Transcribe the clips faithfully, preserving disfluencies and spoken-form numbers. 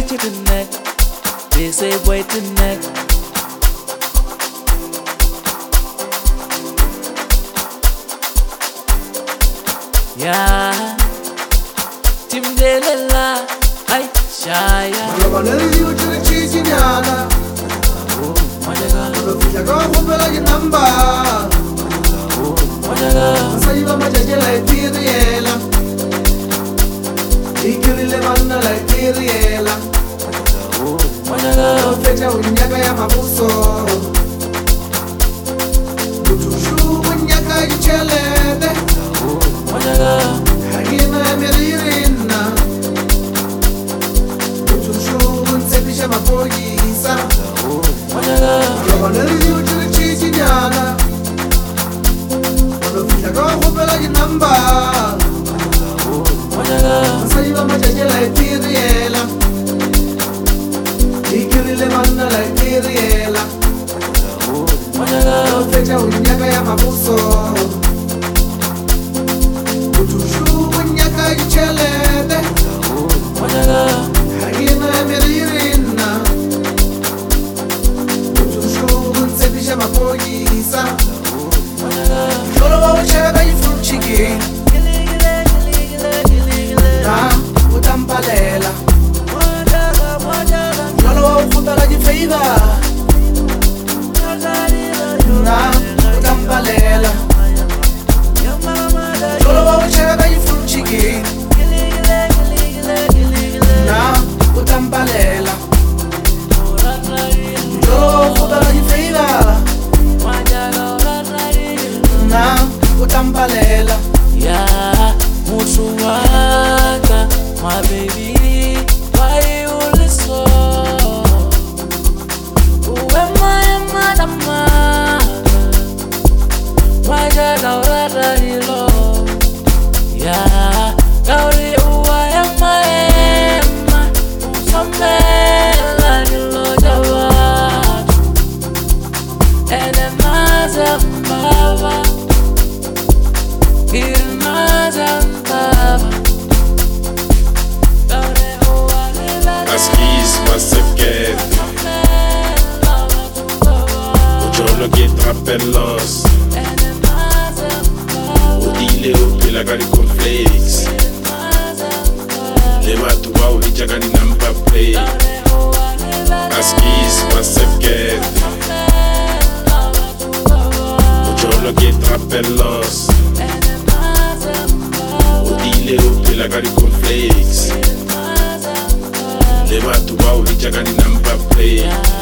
to the neck. They say boy to the neck. Yeah, Tim Delela, ay Shaya. Malabanelli ucciso ciciniana. Oh, majaga. Lo figlia con quella che namba. Oh, majaga. Sai va majaga la tiriela. Ikili le manna la tiriela. Oh, majaga. Lo feggia unyaga ya mabuso. Butushu unyaga ichelede. Majaga. Hagina emirina. Butushu unsebisha mapoyisa. Majaga. Malabanelli ucciso ciciniana. Lo figlia con quella che namba. Majaga. Sai va majaga la tiriela. Ikili le manna la tiriela. Majaga. Lo feggia unyaga ya mabuso. Butushu unyaga ichelede. Majaga. Hagina emirina. Butushu unsebisha mapoyisa. Jolo wa uchega ifuchiki. Na utampalela. Jolo wa ufutala jifeiva. Na utampalela. Jolo wa uchega ifuchiki. Na utampalela. Jolo wa ufutala jifeiva. Na utampalela. Yeah, Mutuwaka, my baby, why you listen? Who am I, madam? Why did I let you love? Yeah, Gauri, who I am, I am. Some men like you love your heart. And a mother, Baba. Askies maseket Ujolo get rappellos Udile upila gani cornflakes Lema tuwa ulija gani nampa play Askies maseket Ujolo get rappellos Udile upila gani cornflakes Lema tuwa ulija gani nampa play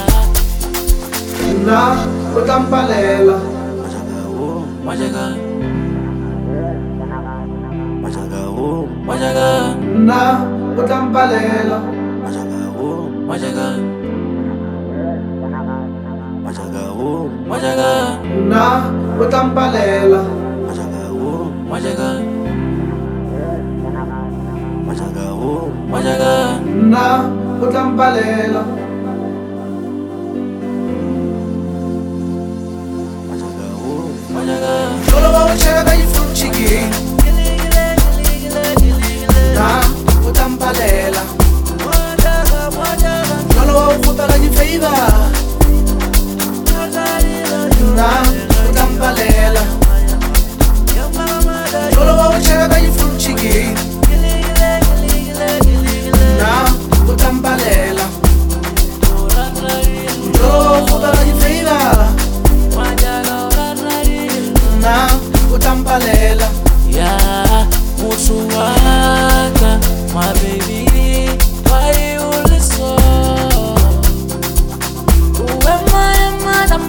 Na utampalela. Majaga. Majaga. Majaga. Na utampalela. Majaga. Majaga. Majaga. Na utampalela. Majaga. Majaga. Na utampalela. Jolo wa uchega ifuchiki. Na utampalela. Jolo wa ufutala jifeiva. Na utampalela. Jolo wa uchega ifuchiki. Na utampalela. Jolo wa ufutala jifeiva. Na utampalela. Yeah, Mutuwaka, my baby, why you listen? Who am I, madam?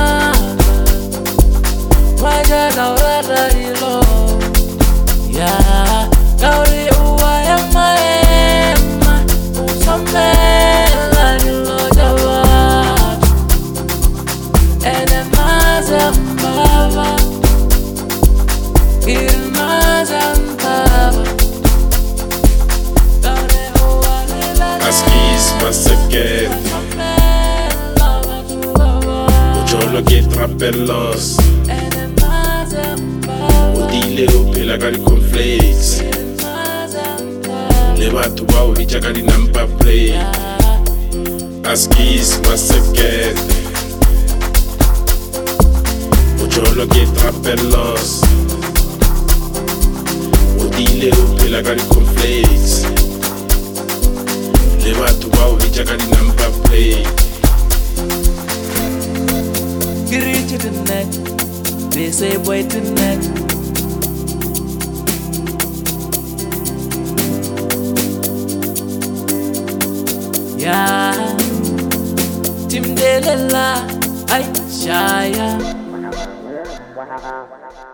Why did I let you love? Yeah, Gauri, who I am, I am. Some men like you love your heart. And a mother, Baba. Askies maseket Ujolo get rappellos Udile upila gani cornflakes le batho bao e jaaka di-number plate. Askis ba sekete bojolo ke trapelos o dile o phela ka di-conflakes le batho bao e jaaka di-number plate. Get rich to the neck, they say boy to the neck. Yeah, Tim Delela, ay Shaya.